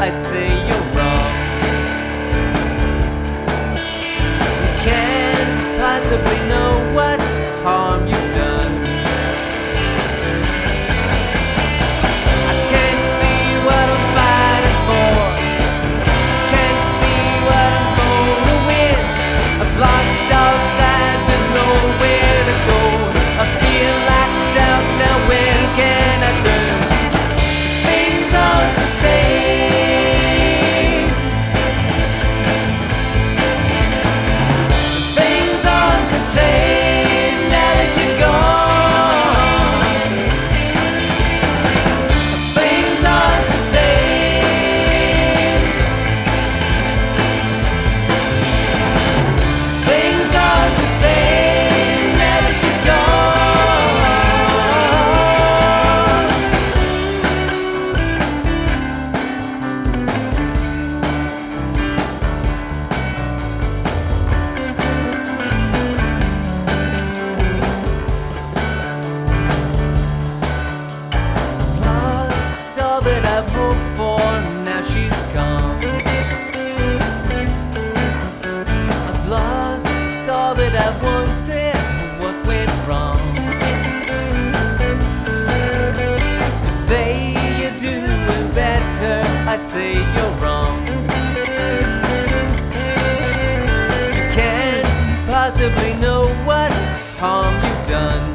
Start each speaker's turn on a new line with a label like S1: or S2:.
S1: I say you're wrong. You can't possibly know what harm you've done. I can't see what I'm fighting for. Can't see what I'm gonna win. I've lost all sides, there's nowhere to go. I feel locked out now, where can I turn? Things aren't the same. Things aren't the same now that you're gone. Things aren't the same. Things aren't the same now that you're lost all that I've hoped for, now she's gone. I've lost all that I've wanted, what went wrong? You say you're doing better, I say you're wrong. You can't possibly know what harm you've done.